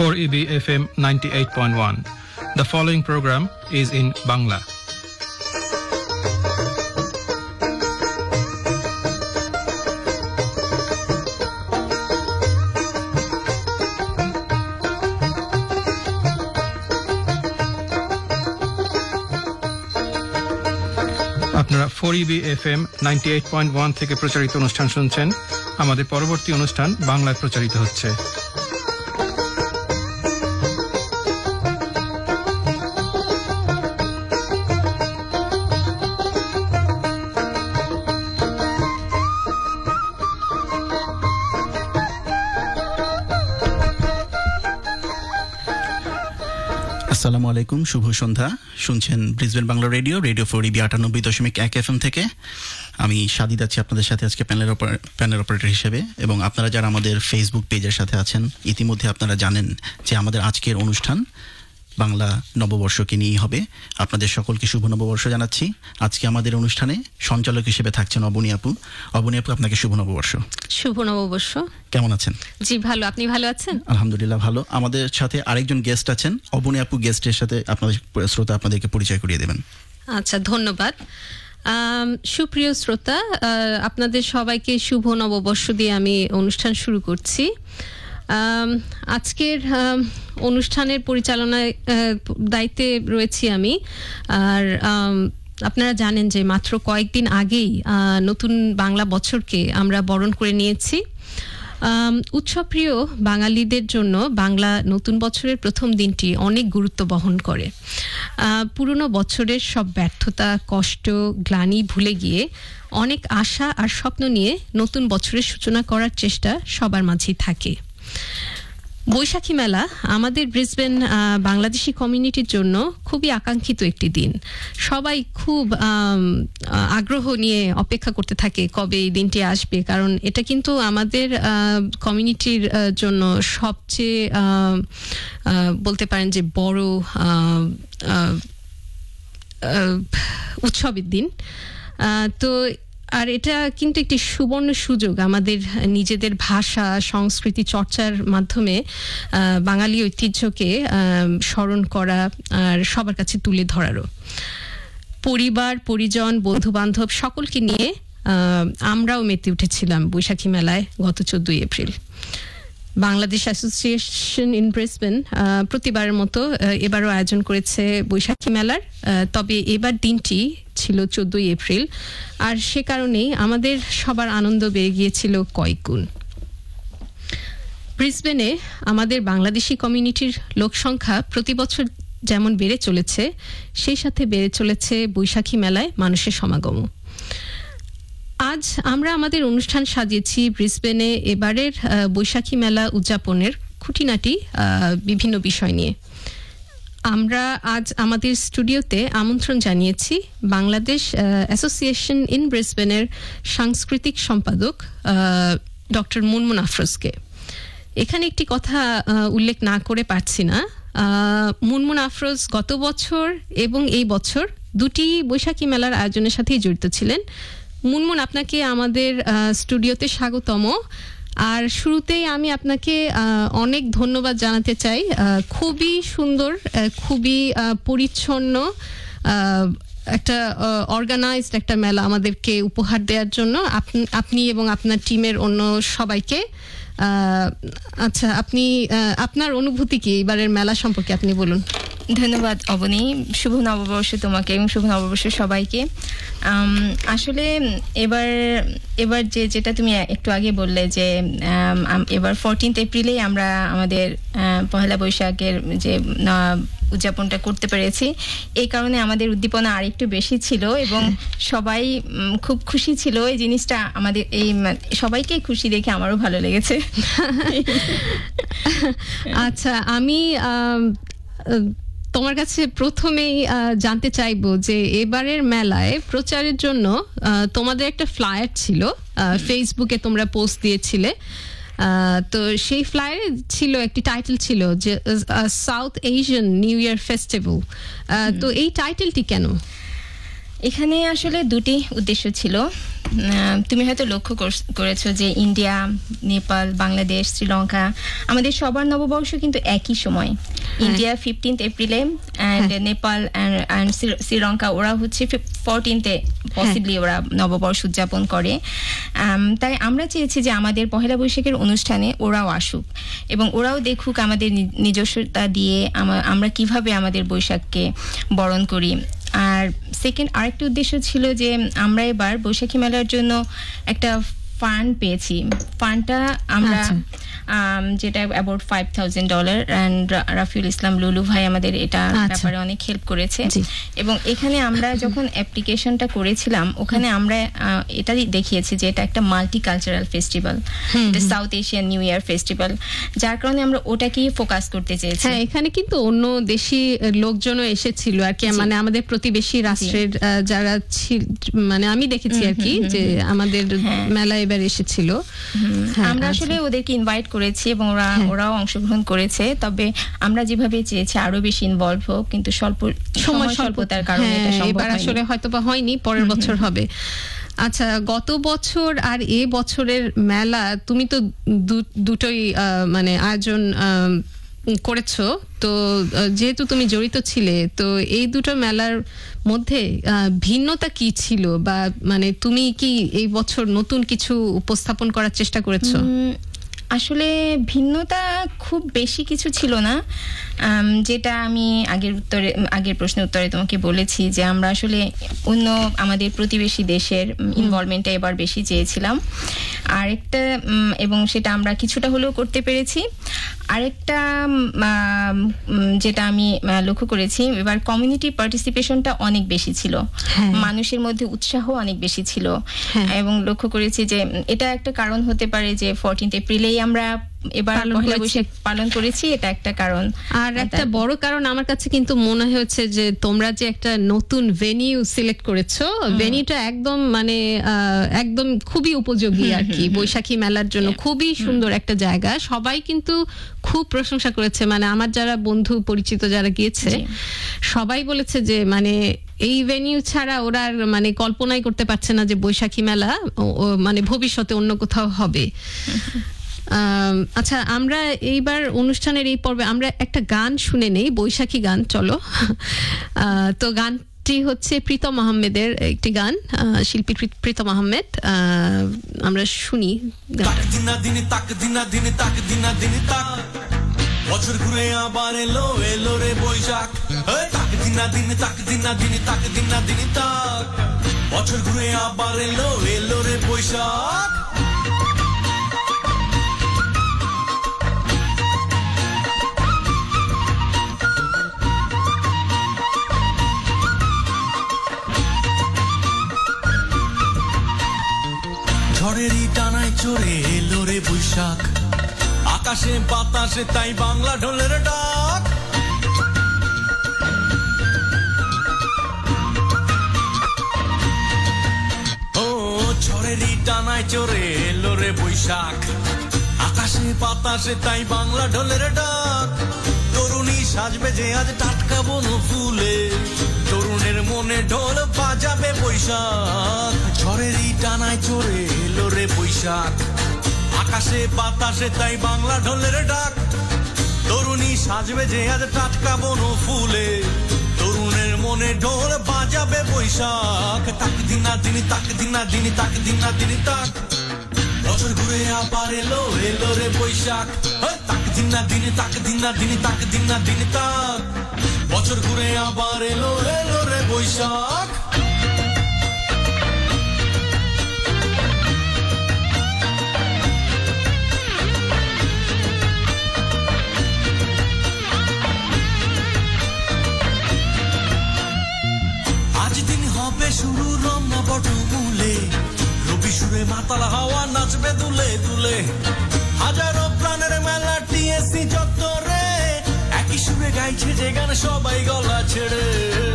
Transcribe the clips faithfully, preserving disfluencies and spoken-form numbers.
four E B F M ninety-eight point one. The following program is in Bangla. আপনারা four E B F M ninety eight point one থেকে প্রচারিত অনুষ্ঠান শুনছেন। আমাদের পরবর্তী অনুষ্ঠান বাংলায় প্রচারিত হচ্ছে। আসসালামু আলাইকুম, শুভ সন্ধ্যা। শুনছেন Brisbane Bangla radio radio four EB আটানব্বই দশমিক এক এফ এম থেকে। আমি সাদিদ আছি আপনাদের সাথে আজকে প্যানেল প্যানেল অপারেটর হিসেবে। এবং আপনারা যারা আমাদের ফেসবুক পেজের সাথে আছেন, ইতিমধ্যে আপনারা জানেন যে আমাদের আজকের অনুষ্ঠান বাংলা নববর্ষকে নিয়েই হবে। আপনাদের সকলকে শুভ নববর্ষ জানাচ্ছি। আজকে আমাদের অনুষ্ঠানে সঞ্চালক হিসেবে থাকছেন অবনী আপু। অবনী আপু, আপনাকে শুভ নববর্ষ। শুভ নববর্ষ। কেমন আছেন? জি ভালো, আপনি ভালো আছেন? আলহামদুলিল্লাহ ভালো। আমাদের সাথে আরেকজন গেস্ট আছেন, অবনী আপু গেস্টের সাথে আপনাদের শ্রোতা আপনাদেরকে পরিচয় করিয়ে দেবেন। আচ্ছা, ধন্যবাদ। সুপ্রিয় শ্রোতা, আপনাদের সবাইকে শুভ নববর্ষ দিয়ে আমি অনুষ্ঠান শুরু করছি। আজকের অনুষ্ঠানের পরিচালনায় দায়িত্বে রয়েছি আমি। আর আপনারা জানেন যে মাত্র কয়েকদিন আগেই নতুন বাংলা বছরকে আমরা বরণ করে নিয়েছি। উৎসবপ্রিয় বাঙালিদের জন্য বাংলা নতুন বছরের প্রথম দিনটি অনেক গুরুত্ব বহন করে। পুরনো বছরের সব ব্যর্থতা, কষ্ট, গ্লানি ভুলে গিয়ে অনেক আশা আর স্বপ্ন নিয়ে নতুন বছরের সূচনা করার চেষ্টা সবার মাঝেই থাকে। বৈশাখী মেলা আমাদের ব্রিসবেন বাংলাদেশি কমিউনিটির জন্য খুবই আকাঙ্ক্ষিত একটি দিন। সবাই খুব আগ্রহ নিয়ে অপেক্ষা করতে থাকে কবে এই দিনটি আসবে, কারণ এটা কিন্তু আমাদের কমিউনিটির জন্য সবচেয়ে বলতে পারেন যে বড় উৎসবের দিন। তো আর এটা কিন্তু একটি সুবর্ণ সুযোগ আমাদের নিজেদের ভাষা সংস্কৃতি চর্চার মাধ্যমে বাঙালি ঐতিহ্যকে স্মরণ করা আর সবার কাছে তুলে ধরারও। পরিবার, পরিজন, বন্ধু বান্ধব সকলকে নিয়ে আমরাও মেতে উঠেছিলাম বৈশাখী মেলায় গত চোদ্দই April. Bangladesh association in Brisbane প্রতিবারের মতো এবারও আয়োজন করেছে বৈশাখী মেলার, তবে এবার দিনটি ছিল চোদ্দই এপ্রিল। আর সে কারণেই আমাদের সবার আনন্দ বেড়ে গিয়েছিল কয়েক গুণ। ব্রিসবেনে আমাদের বাংলাদেশি কমিউনিটির লোকসংখ্যা প্রতি বছর যেমন বেড়ে চলেছে, সেই সাথে বেড়ে চলেছে বৈশাখী মেলায় মানুষের সমাগম। আজ আমরা আমাদের অনুষ্ঠান সাজিয়েছি ব্রিসবেনে এবারের বৈশাখী মেলা উদযাপনের খুঁটিনাটি বিভিন্ন বিষয় নিয়ে। আমরা আজ আমাদের স্টুডিওতে আমন্ত্রণ জানিয়েছি বাংলাদেশ অ্যাসোসিয়েশন ইন ব্রিসবেনের সাংস্কৃতিক সম্পাদক ডক্টর মুনমুন আফরোজকে। এখানে একটি কথা উল্লেখ না করে পারছি না। মুনমুন আফরোজ গত বছর এবং এই বছর দুটি বৈশাখী মেলার আয়োজনের সাথেই জড়িত ছিলেন। মুনমুন, আপনাকে আমাদের স্টুডিওতে স্বাগতম। আর শুরুতেই আমি আপনাকে অনেক ধন্যবাদ জানাতে চাই খুবই সুন্দর, খুবই পরিচ্ছন্ন একটা অর্গানাইজড একটা মেলা আমাদেরকে উপহার দেওয়ার জন্য আপনি এবং আপনার টিমের অন্য সবাইকে। আচ্ছা, আপনি আপনার অনুভূতি কি এবারের মেলা সম্পর্কে আপনি বলুন। ধন্যবাদ অবনী, শুভ নববর্ষ তোমাকে এবং শুভ নববর্ষ সবাইকে। আসলে এবার এবার যে যেটা তুমি একটু আগে বললে যে এবার ফোরটিন্থ এপ্রিলেই আমরা আমাদের পহেলা বৈশাখের যে উদযাপনটা করতে পেরেছি, এই কারণে আমাদের উদ্দীপনা আর একটু বেশি ছিল এবং সবাই খুব খুশি ছিল। এই জিনিসটা আমাদের এই সবাইকে খুশি দেখে আমারও ভালো লেগেছে। আচ্ছা, আমি তোমার কাছে প্রথমেই জানতে চাইবো যে এবারের মেলায় প্রচারের জন্য তোমাদের একটা ফ্লায়ার ছিল, ফেসবুকে তোমরা পোস্ট দিয়েছিলে। তো সেই ফ্লায়ারে ছিল একটি টাইটেল ছিল যে South Asian new year festival. তো এই টাইটেলটি কেন? এখানে আসলে দুটি উদ্দেশ্য ছিল। তুমি হয়তো লক্ষ্য করেছো যে ইন্ডিয়া, নেপাল, বাংলাদেশ, শ্রীলঙ্কা আমাদের সবার নববর্ষ কিন্তু একই সময়। ইন্ডিয়া ফিফটিন্থ এপ্রিলে অ্যান্ড নেপাল অ্যান্ড শ্রীলঙ্কা ওরা হচ্ছে ফোরটিন্থে পসিবলি ওরা নববর্ষ উদযাপন করে। তাই আমরা চেয়েছি যে আমাদের পহেলা বৈশাখের অনুষ্ঠানে ওরাও আসুক এবং ওরাও দেখুক আমাদের নিজস্বতা দিয়ে আমরা কিভাবে আমাদের বৈশাখকে বরণ করি। আর সেকেন্ড আরেকটা উদ্দেশ্য ছিল যে আমরা এবার বৈশাখী মেলার জন্য একটা ফান্ড পেয়েছি। ফান্ডটা আমরা যেটা about five thousand dollar and Rafiul Islam Lulu ভাই আমাদের এটা ব্যাপারে অনেক হেল্প করেছে। এবং এখানে আমরা যখন অ্যাপ্লিকেশনটা করেছিলাম ওখানে আমরা এটা দেখিয়েছি যে এটা একটা multicultural festival, South Asian new year festival, যার কারণে আমরা ওটাকেই ফোকাস করতে চেয়েছি। হ্যাঁ, এখানে কিন্তু অন্য দেশি লোকজনও এসেছিল আর কি, মানে আমাদের প্রতিবেশী রাষ্ট্রের যারা মানে আমি দেখেছি আর কি যে আমাদের মেলায় এবার এসেছিল। আমরা আসলে ওদেরকে ইনভাইট করেছি এবং ওরা ওরাও অংশগ্রহণ করেছে। তবে আমরা যেভাবে চেয়েছি আরো বেশি ইনভলভ হোক, কিন্তু স্বল্প সময় স্বল্পতার কারণে এটা সম্ভব হয়নি। আসলে হয়তোবা হয়নি, পরের বছর হবে। আচ্ছা, গত বছর আর এ বছরের মেলা তুমি তো দুটোই মানে আয়োজন করেছো, তো যেহেতু তুমি জড়িত ছিলে, তো এই দুটো মেলার মধ্যে ভিন্নতা কি ছিল, বা মানে তুমি কি এই বছর নতুন কিছু উপস্থাপন করার চেষ্টা করেছো? আসলে ভিন্নতা খুব বেশি কিছু ছিল না, যেটা আমি আগের উত্তরে আগের প্রশ্নের উত্তরে তোমাকে বলেছি যে আমরা আসলে অন্য আমাদের প্রতিবেশী দেশের ইনভলভমেন্টটা এবার বেশি চেয়েছিলাম। আরেকটা এবং সেটা আমরা কিছুটা হলেও করতে পেরেছি। আরেকটা যেটা আমি লক্ষ্য করেছি, এবার কমিউনিটি পার্টিসিপেশনটা অনেক বেশি ছিল, মানুষের মধ্যে উৎসাহ অনেক বেশি ছিল। এবং লক্ষ্য করেছি যে এটা একটা কারণ হতে পারে যে ফোরটিন্থ এপ্রিলেই আমরা এবার পহেলা বৈশাখ পালন করেছি, এটা একটা কারণ। আর একটা বড় কারণ আমার কাছে কিন্তু মনে হয়েছে যে তোমরা যে একটা নতুন ভেনিউ সিলেক্ট করেছো, ভেনিউটা একদম মানে একদম খুবই উপযোগী আর কি বৈশাখী মেলার জন্য, খুবই সুন্দর একটা জায়গা। সবাই কিন্তু খুব প্রশংসা করেছে, মানে আমার যারা বন্ধু পরিচিত যারা গিয়েছে সবাই বলেছে যে মানে এই ভেনিউ ছাড়া ওরা মানে কল্পনাই করতে পারছে না যে বৈশাখী মেলা মানে ভবিষ্যতে অন্য কোথাও হবে। আচ্ছা, আমরা এইবার অনুষ্ঠানের এই পর্বে আমরা একটা গান শুনে নেই, বৈশাখী গান। চলো, তো গানটি হচ্ছে প্রীতম আহমেদের একটি গান, শিল্পী প্রীতম আহমেদ। আমরা শুনি। বছর ঘুরে আবার এলো এলো রে বৈশাখ, তাক দিনা দিন তাক দিনা দিন তাক দিনা দিন তাক, বছর ঘুরে আবার এলো এলো রে বৈশাখ। ঝড়েরই টানায় চড়ে এলো রে বৈশাখ, আকাশে বাতাসে তাই বাংলা ঢোলের ডাক। ও ঝড়েরই টানায় চড়ে এলো রে বৈশাখ, আকাশে বাতাসে তাই বাংলা ঢোলের ডাক। তরুণী সাজবে যে আজ টাটকা বন ফুলে, তরুণের মনে ঢোল বাজাবে বৈশাখ। ঝড়েরই টানায় চড়ে এলো রে বৈশাখ, আকাশে বাতাসে তাই বাংলা ঢোলের ডাক। তরুণী সাজবে যে আজ টাটকা বন ফুলে, তরুণের মনে ঢোল বাজাবে বৈশাখ। তাক দিনা দিন তাক দিনা দিন তাক দিনা দিন তাক, বছর ঘুরে আবার এলো এলো রে বৈশাখ। তাক দিনা দিন তাক দিনা দিন তাক দিনা দিন তাক, বছর ঘুরে আবার এলো এলো রে বৈশাখ। শুরু রমনা বটমূলে, রবি সুরে মাতাল হাওয়া নাচবে দুলে দুলে। হাজারো প্রাণের মেলা টিএসসি চত্বরে, একই সুরে গাইছে যে গান সবাই গলা ছেড়ে।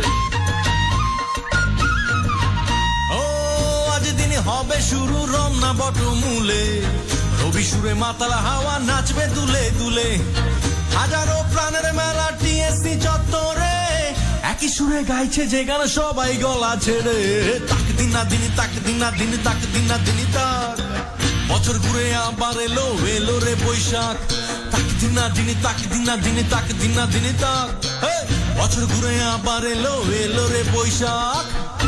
ও আজ দিন হবে শুরু রমনা বটমূলে, রবি সুরে মাতাল হাওয়া নাচবে দুলে দুলে। হাজারো প্রাণের মেলা টিএসসি চত্বরে, একই সুরে গাইছে যে গান সবাই গলা ছেড়ে তাক দিনা দিনি তাক দিনা দিনি তাক দিনা দিনি তাক বছর ঘুরে আবার এলো এলো রে বৈশাখ তাক দিনা দিনি তাক দিনা দিনি তাক দিনা দিনি তাক বছর ঘুরে আবার এলো এলো রে বৈশাখ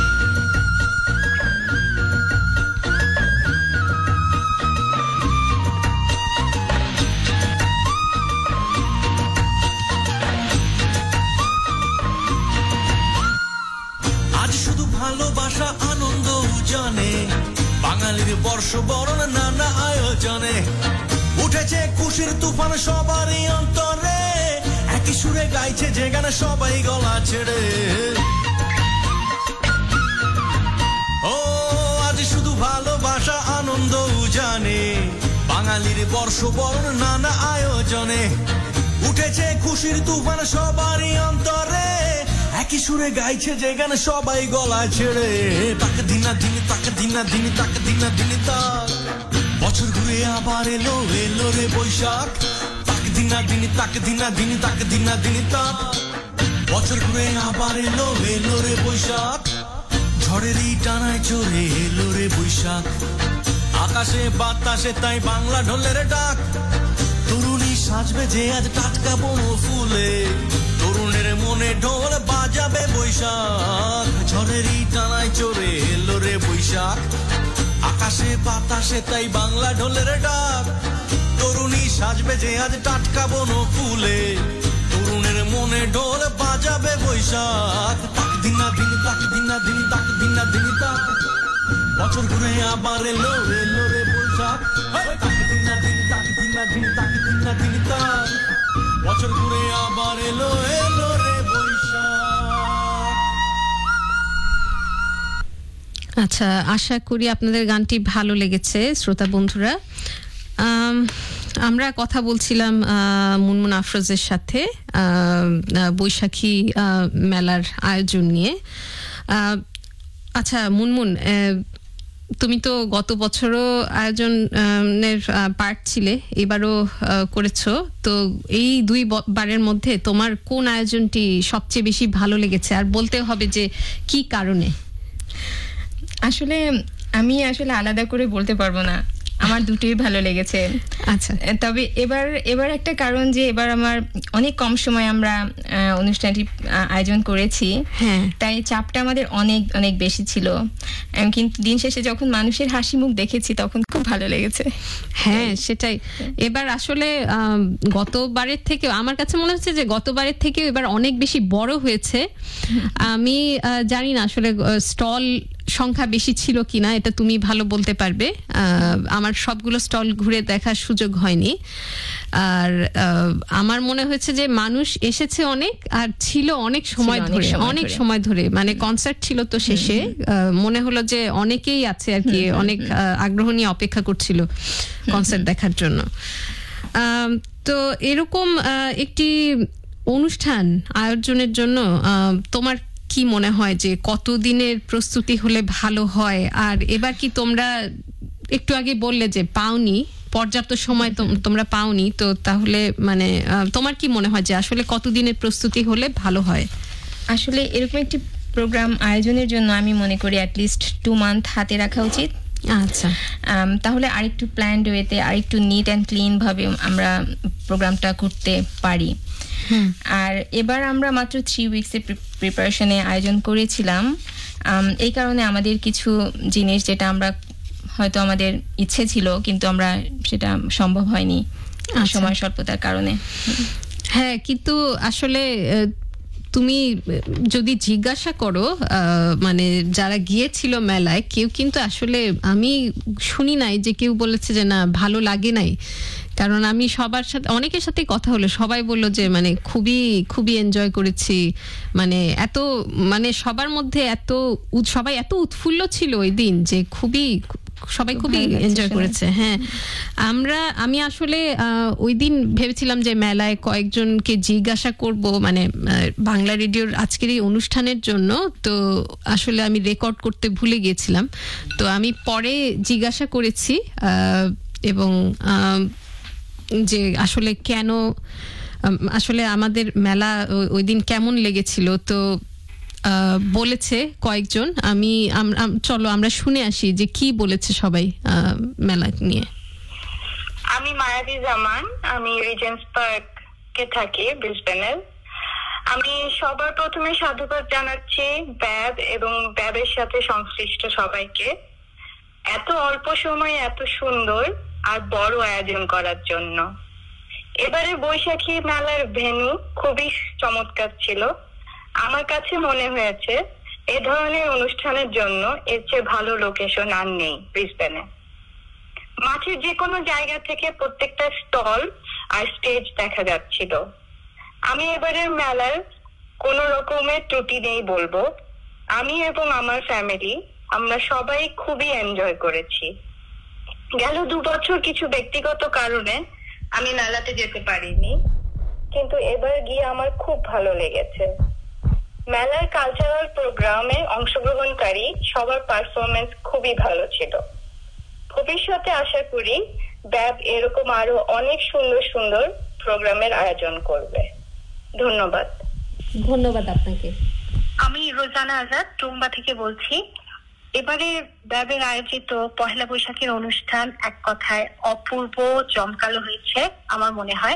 আজ শুধু ভালোবাসা আনন্দ উজানে বাঙালির বর্ষ বরণ নানা আয়োজনে উঠেছে খুশির তুফান সবারই অন্তরে একই সুরে গাইছে যে গানে সবাই গলা ছেড়ে ও আজ শুধু ভালোবাসা আনন্দ উজানে বাঙালির বর্ষ বরণ নানা আয়োজনে উঠেছে খুশির তুফান সবারই অন্তরে একই সুরে গাইছে যে গানে সবাই গলা ছেড়ে তাক দিনা দিনি তাক দিনা দিনি তাক দিনা দিনি তাক বছর ঘুরে আবার এলো এলো রে বৈশাখ তাক দিনা দিনি তাক দিনা দিনি তাক দিনা দিনি তাক বছর ঘুরে আবার এলো এলো রে বৈশাখ ঝড়েরই টানায় চড়ে এলো রে বৈশাখ আকাশে বাতাসে তাই বাংলা ঢোলের ডাক তরুণী সাজবে যে আজ টাটকা বন ফুলে তরুণের মনে ঢোল বাজাবে বৈশাখ ঝড়েরই টানায় চড়ে এলো রে বৈশাখ আকাশে বাতাসে তাই বাংলা ঢোলের ডাক তরুণী সাজবে যে আজ টাটকা বন ফুলে তরুণের মনে ঢোল বাজাবে বৈশাখ তাক দিনা দিনি তাক দিনা দিনি তাক দিনা দিনি তাক বছর ঘুরে আবার এলো এলো রে বৈশাখ তাক দিনা দিনি তাক দিনা দিনি তাক দিনা দিনি তাক বছর ঘুরে আবার এলো এলো রে বৈশাখ। আচ্ছা, আশা করি আপনাদের গানটি ভালো লেগেছে শ্রোতা বন্ধুরা। আমরা কথা বলছিলাম মুনমুন আফরোজের সাথে বৈশাখী মেলার আয়োজন নিয়ে। আচ্ছা মুনমুন, তুমি তো গত বছরও আয়োজনের পার্ট ছিলে, এবারও করেছো, তো এই দুই বারের মধ্যে তোমার কোন আয়োজনটি সবচেয়ে বেশি ভালো লেগেছে, আর বলতে হবে যে কি কারণে? আসলে আমি আসলে আলাদা করে বলতে পারবো না, আমার দুটোই ভালো লেগেছে। আচ্ছা, তবে এবার এবার একটা কারণ যে এবার আমার অনেক কম সময় আমরা অনুষ্ঠানটি আয়োজন করেছি, হ্যাঁ, তাই চাপটা আমাদের অনেক অনেক বেশি ছিল, কিন্তু দিন শেষে যখন মানুষের হাসি মুখ দেখেছি তখন খুব ভালো লেগেছে। হ্যাঁ, সেটাই। এবার আসলে গতবারের থেকে আমার কাছে মনে হচ্ছে যে গতবারের থেকে এবার অনেক বেশি বড় হয়েছে। আমি জানি না আসলে স্টল সংখ্যা বেশি ছিল কিনা, এটা তুমি ভালো বলতে পারবে। আমার সবগুলো স্টল ঘুরে দেখার সুযোগ হয়নি, আর আমার মনে হয়েছে যে মানুষ এসেছে অনেক, আর ছিল অনেক সময় ধরে, অনেক সময় ধরে, মানে কনসার্ট ছিল তো শেষে মনে হলো যে অনেকেই আছে আর কি, অনেক আগ্রহ নিয়ে অপেক্ষা করছিল কনসার্ট দেখার জন্য। তো এরকম একটি অনুষ্ঠান আয়োজনের জন্য তোমার কি মনে হয় যে কতদিনের প্রস্তুতি হলে ভালো হয়? আর এবার কি তোমরা, একটু আগে বললে যে পাওনি, পর্যাপ্ত সময় তোমরা পাওনি, তো তাহলে মানে তোমার কি মনে হয় যে আসলে কতদিনের প্রস্তুতি হলে ভালো হয়? আসলে এরকম একটি প্রোগ্রাম আয়োজনের জন্য আমি মনে করি অ্যাটলিস্ট টু মান্থ হাতে রাখা উচিত। আচ্ছা, তাহলে আরেকটু প্ল্যান্ড ওয়েতে, আরেকটু নিট অ্যান্ড ক্লিন ভাবে আমরা প্রোগ্রামটা করতে পারি। আর এবার আমরা মাত্র থ্রি উইকসের প্রিপারেশনে আয়োজন করেছিলাম, এই কারণে আমাদের কিছু জিনিস যেটা আমরা হয়তো আমাদের ইচ্ছে ছিল কিন্তু আমরা সেটা সম্ভব হয়নি সময় স্বল্পতার কারণে। হ্যাঁ, কিন্তু আসলে তুমি যদি জিজ্ঞাসা করো মানে যারা গিয়েছিল মেলায়, কেউ কিন্তু আসলে আমি শুনি নাই যে কেউ বলেছে যে না ভালো লাগে নাই। কারণ আমি সবার সাথে, অনেকের সাথে কথা হলো, সবাই বললো যে মানে খুবই খুবই এনজয় করেছি, মানে এত মানে সবার মধ্যে এত সবাই এত উৎফুল্ল ছিল ওই দিন যে খুবই সবাই খুবই এনজয় করেছে। হ্যাঁ, আমরা আমি আসলে ওই দিন ভেবেছিলাম যে মেলায় কয়েকজনকে জিজ্ঞাসা করব, মানে বাংলা রেডিওর আজকের এই অনুষ্ঠানের জন্য, তো আসলে আমি রেকর্ড করতে ভুলে গিয়েছিলাম, তো আমি পরে জিজ্ঞাসা করেছি এবং যে আসলে কেন আসলে আমাদের মেলা ওই দিন কেমন লেগেছিল তো বলেছে কয়েকজন। আমি চলো আমরা শুনে আসি যে কি বলেছে সবাই মেলা নিয়ে। আমি মায়াদি জামান, আমি রিজেন্স পার্কে থাকি ব্রিসবেনের। আমি সবার প্রথমে সাধুবাদ জানাচ্ছি ব্যাব এবং ব্যাবের সাথে সংশ্লিষ্ট সবাইকে এত অল্প সময়ে এত সুন্দর আর বড় আয়োজন করার জন্য। এবারে বৈশাখী মেলার ভেন্যু খুবই চমৎকার ছিল। আমার কাছে মনে হয়েছে এ ধরনের অনুষ্ঠানের জন্য এর চেয়ে ভালো লোকেশন আর নেই ব্রিসবেনে। মাঠের যে কোনো জায়গা থেকে প্রত্যেকটা স্টল আর স্টেজ দেখা যাচ্ছিল। আমি এবারের মেলার কোন রকমের ত্রুটি নেই বলবো। আমি এবং আমার ফ্যামিলি আমরা সবাই খুবই এনজয় করেছি। গেল দু বছর কিছু ব্যক্তিগত কারণে আমি মেলাতে যেতে পারিনি, কিন্তু এবার গিয়ে আমার খুব ভালো লেগেছে। মেলার কালচারাল প্রোগ্রামে অংশগ্রহণকারী সবার পারফরমেন্স খুবই ভালো ছিল। ভবিষ্যতে আশা করি ব্যাব এরকম আরো অনেক সুন্দর সুন্দর প্রোগ্রামের আয়োজন করবে। ধন্যবাদ। ধন্যবাদ আপনাকে। আমি রোজানা আজাদ টুম্বা থেকে বলছি। এবারে ব্যাবের আয়োজিত পহেলা বৈশাখের অনুষ্ঠান এক কথায় অপূর্ব জমকালো হয়েছে আমার মনে হয়।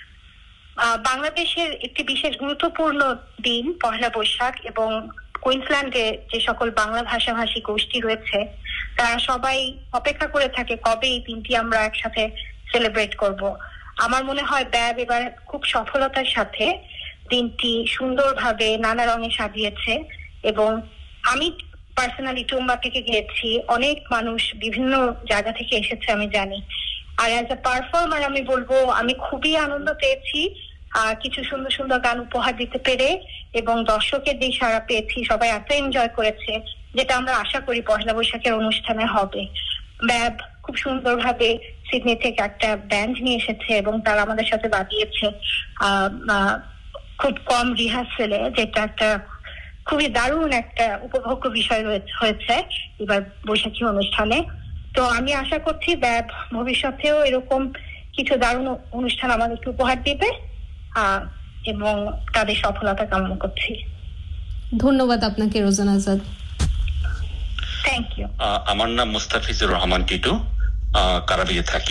বাংলাদেশের একটি বিশেষ গুরুত্বপূর্ণ দিন পহেলা বৈশাখ, এবং কুইন্সল্যান্ডে যে সকল বাংলা ভাষাভাষী গোষ্ঠী রয়েছে তারা সবাই অপেক্ষা করে থাকে কবে এই দিনটি আমরা একসাথে সেলিব্রেট করব। আমার মনে হয় ব্যাব এবার খুব সফলতার সাথে দিনটি সুন্দরভাবে নানা রঙে সাজিয়েছে, এবং আমি পার্সোনালি টুম্বা থেকে গিয়েছি, অনেক মানুষ বিভিন্ন জায়গা থেকে এসেছে আমি জানি। আর অ্যাজ এ পারফর্মার আমি বলবো আমি খুবই আনন্দ পেয়েছি আহ কিছু সুন্দর সুন্দর গান উপহার দিতে পেরে, এবং দর্শকের যে সাড়া পেয়েছি সবাই এত এনজয় করেছে যেটা আমরা আশা করি পহেলা বৈশাখের অনুষ্ঠানে হবে। ব্যাব খুব সুন্দরভাবে সিডনি থেকে একটা ব্যান্ড নিয়ে এসেছে এবং তারা আমাদের সাথে বাজিয়েছে আহ খুব কম রিহার্সেলে, যেটা একটা খুবই দারুণ একটা উপভোগ্য বিষয় হয়েছে এবার বৈশাখী অনুষ্ঠানে। তো আমি আশা করছি ব্যাব ভবিষ্যতেও এরকম কিছু দারুণ অনুষ্ঠান আমাদেরকে উপহার দিবে আহ এবং তাদের সফলতা কামনা করছি। ধন্যবাদ আপনাকে রোজানা আজাদ। Thank you. আমার নাম মুস্তাফিজুর রহমান টিটু, কারাবিয়ে থাকি।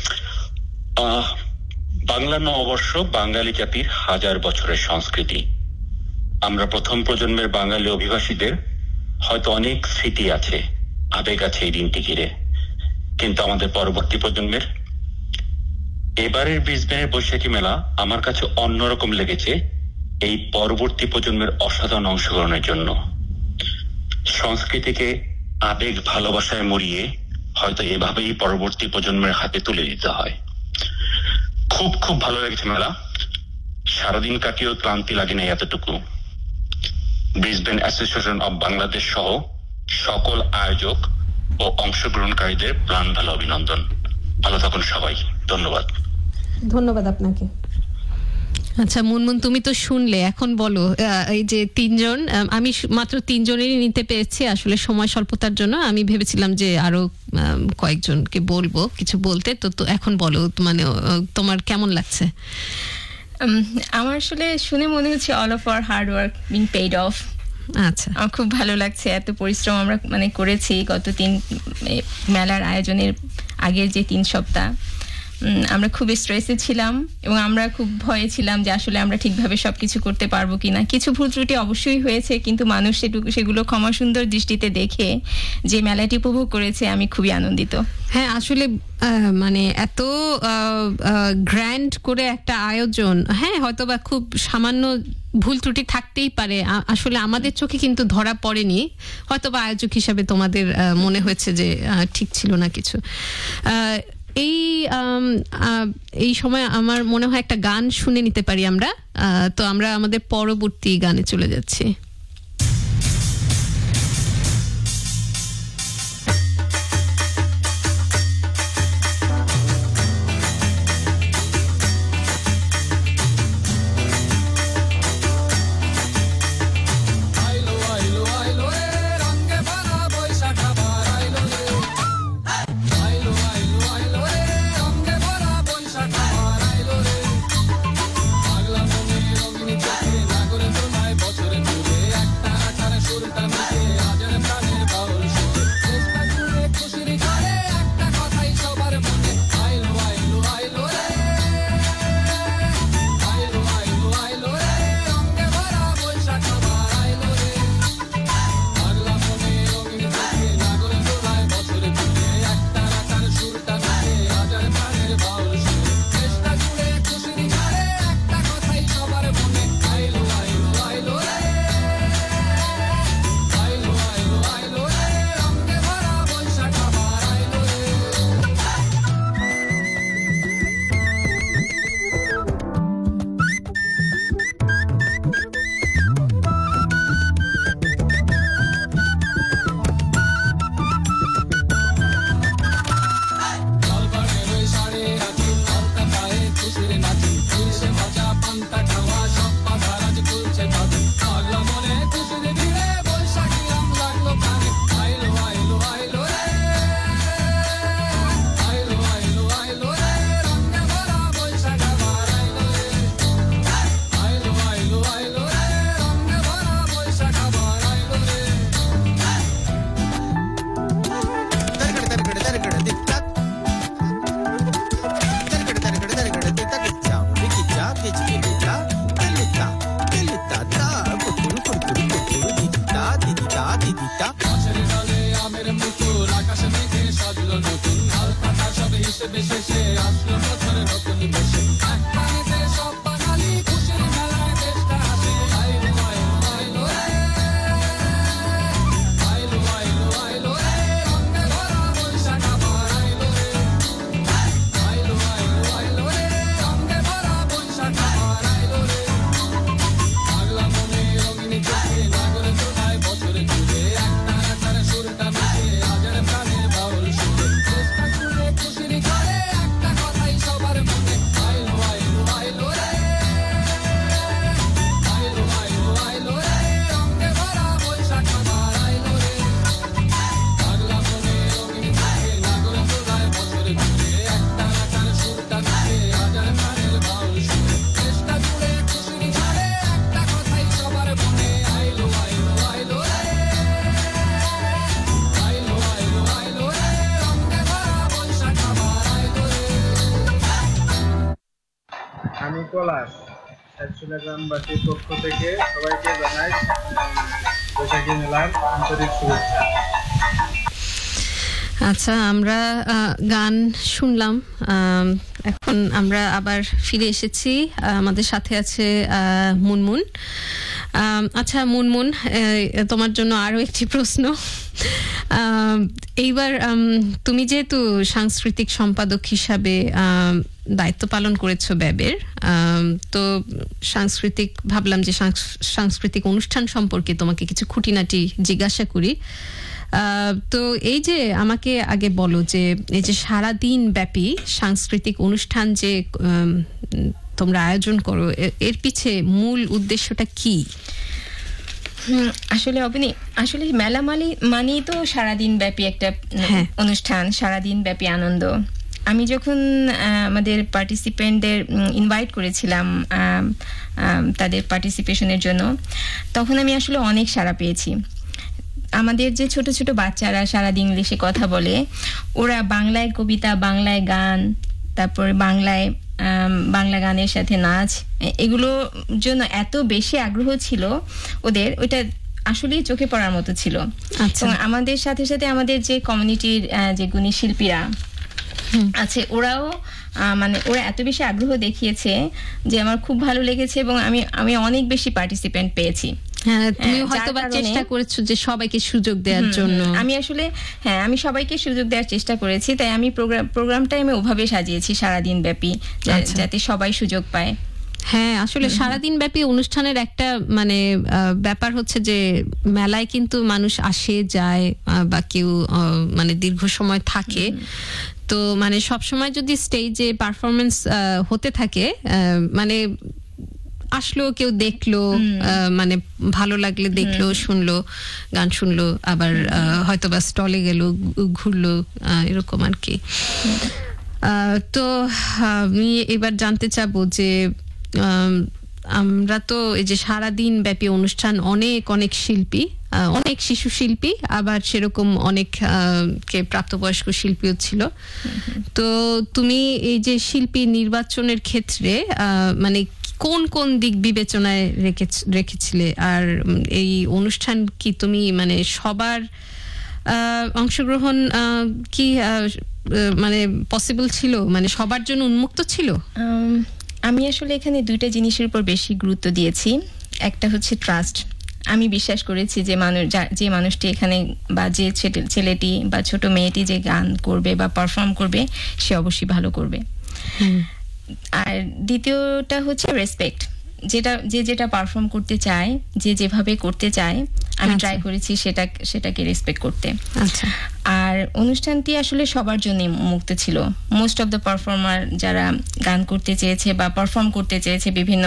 বাংলা নববর্ষ বাঙালি জাতির হাজার বছরের সংস্কৃতি। আমরা প্রথম প্রজন্মের বাঙালি অভিবাসীদের হয়তো অনেক স্মৃতি আছে, আবেগ আছে এই দিনটি ঘিরে, কিন্তু আমাদের পরবর্তী প্রজন্মের এবারের ব্রিসবেনের বৈশাখী মেলা আমার কাছে অন্যরকম লেগেছে এই পরবর্তী প্রজন্মের অসাধারণ অংশগ্রহণের জন্য। সংস্কৃতিকে আবেগ ভালোবাসায় মরিয়ে হয়তো এভাবেই পরবর্তী প্রজন্মের হাতে তুলে দিতে হয়। খুব খুব ভালো লেগেছে মেলা। সারাদিন কাটিয়েও ক্লান্তি লাগে না এতটুকু। ব্রিসবেন অ্যাসোসিয়েশন অব বাংলাদেশ সহ সকল আয়োজক ও অংশগ্রহণকারীদের প্রাণ ভালো অভিনন্দন। ভালো থাকুন সবাই। ধন্যবাদ। ধন্যবাদ আপনাকে। আচ্ছা মুনমুন, তুমি তো শুনলে, এখন বলো এই যে তিনজন, আমি মাত্র তিনজনেরই নিতে পেরেছি আসলে সময় স্বল্পতার জন্য। আমি ভেবেছিলাম যে আরো কয়েকজনকে বলবো কিছু বলতে, তো তো এখন বলো মানে তোমার কেমন লাগছে? আমার আসলে শুনে মনে হচ্ছে all of our hard work being paid off. আচ্ছা, আমার খুব ভালো লাগছে। এত পরিশ্রম আমরা মানে করেছি গত তিন মেলার আয়োজনের আগের যে তিন সপ্তাহ আমরা খুব স্ট্রেসে ছিলাম এবং আমরা খুব ভয়ে ছিলাম যে আসলে আমরা ঠিকভাবে সবকিছু করতে পারবো কিনা। কিছু ভুল ত্রুটি অবশ্যই হয়েছে, কিন্তু মানুষ সেগুলো ক্ষমা সুন্দর দৃষ্টিতে দেখে যে মেলাটি উপভোগ করেছে, আমি খুবই আনন্দিত। হ্যাঁ, আসলে মানে এত গ্র্যান্ড করে একটা আয়োজন, হ্যাঁ হয়তো বা খুব সামান্য ভুল ত্রুটি থাকতেই পারে, আসলে আমাদের চোখে কিন্তু ধরা পড়েনি। হয়তো বা আয়োজক হিসাবে তোমাদের মনে হয়েছে যে ঠিক ছিল না কিছু। এই এই সময় আমার মনে হয় একটা গান শুনে নিতে পারি আমরা। তো আমরা আমাদের পরবর্তী গানে চলে যাচ্ছি। আমি পলাশ সাতশিলা গ্রামবাসীর পক্ষ থেকে সবাইকে জানাই বৈশাখী মেলার আন্তরিক শুভেচ্ছা। আচ্ছা, আমরা গান শুনলাম, এখন আমরা আবার ফিরে এসেছি। আমাদের সাথে আছে মুনমুন। আচ্ছা মুনমুন, তোমার জন্য আরো একটি প্রশ্ন। এইবার তুমি যেহেতু সাংস্কৃতিক সম্পাদক হিসাবে দায়িত্ব পালন করেছো ব্যাবের, তো সাংস্কৃতিক ভাবলাম যে সাংস্কৃতিক অনুষ্ঠান সম্পর্কে তোমাকে কিছু খুঁটিনাটি জিজ্ঞাসা করি। তো এই যে আমাকে আগে বলো যে এই যে সারাদিন ব্যাপী সাংস্কৃতিক অনুষ্ঠান যে তোমরা আয়োজন করো, এর পিছে মূল উদ্দেশ্যটা কি? আসলে অবনি আসলে মেলা মালি মানেই তো সারাদিন ব্যাপী একটা অনুষ্ঠান, সারাদিন ব্যাপী আনন্দ। আমি যখন আমাদের পার্টিসিপেন্টদের ইনভাইট করেছিলাম তাদের পার্টিসিপেশনের জন্য, তখন আমি আসলে অনেক সাড়া পেয়েছি। আমাদের যে ছোট ছোট বাচ্চারা সারাদিন ইংলিশে কথা বলে, ওরা বাংলায় কবিতা, বাংলায় গান, তারপর বাংলায় বাংলা গানের সাথে নাচ, এগুলোর জন্য এত বেশি আগ্রহ ছিল ওদের, ওইটা আসলেই চোখে পড়ার মতো ছিল। আচ্ছা, আমাদের সাথে সাথে আমাদের যে কমিউনিটির যে গুণী শিল্পীরা আছে, ওরাও মানে ওরা এত বেশি আগ্রহ দেখিয়েছে যে আমার খুব ভালো লেগেছে, এবং আমি আমি অনেক বেশি পার্টিসিপেন্ট পেয়েছি। হ্যাঁ, তুমি হয়তো বা চেষ্টা করেছো যে সবাইকে সুযোগ দেওয়ার জন্য। আমি আসলে হ্যাঁ আমি সবাইকে সুযোগ দেওয়ার চেষ্টা করেছি, তাই আমি প্রোগ্রাম প্রোগ্রামটা আমি ওভাবে সাজিয়েছি সারাদিন ব্যাপী, যাতে সবাই সুযোগ পায়। হ্যাঁ, আসলে সারাদিন ব্যাপী অনুষ্ঠানের একটা মানে ব্যাপার হচ্ছে যে মেলায় কিন্তু মানুষ আসে যায় বা কেউ মানে দীর্ঘ সময় থাকে, তো মানে সব সময় যদি স্টেজে পারফরমেন্স হতে থাকে, মানে আসলো কেউ দেখলো, মানে ভালো লাগলে দেখলো, শুনলো, গান শুনলো, আবার হয়তো বা স্টলে গেল, ঘুরলো, এরকম আর কি। তো আমি এবার জানতে চাবো যে আমরা তো এই যে সারাদিন ব্যাপী অনুষ্ঠান, অনেক অনেক শিল্পী, অনেক শিশু শিল্পী, আবার সেরকম অনেক কে প্রাপ্তবয়স্ক শিল্পীও ছিল। তো তুমি এই যে শিল্পী নির্বাচনের ক্ষেত্রে মানে কোন কোন দিক বিবেচনায় রেখেছিলে, আর এই অনুষ্ঠান কি তুমি মানে সবার অংশগ্রহণ কি মানে পসিবল ছিল, মানে সবার জন্য উন্মুক্ত ছিল? আমি আসলে এখানে দুইটা জিনিসের উপর বেশি গুরুত্ব দিয়েছি। একটা হচ্ছে ট্রাস্ট। আমি বিশ্বাস করেছি যে মানুষ যে মানুষটি এখানে বা যে ছেলেটি বা ছোট মেয়েটি যে গান করবে বা পারফর্ম করবে, সে অবশ্যই ভালো করবে। আর দ্বিতীয়টা হচ্ছে রেসপেক্ট। যেটা যে যেটা পারফর্ম করতে চায়, যে যেভাবে করতে চায়, আমি ট্রাই করেছি সেটা সেটাকে রেসপেক্ট করতে। আচ্ছা, আর অনুষ্ঠানটি আসলে সবার জন্য মুক্ত ছিল। মোস্ট অফ দ্য পারফর্মার যারা গান করতে চেয়েছে বা পারফর্ম করতে চেয়েছে বিভিন্ন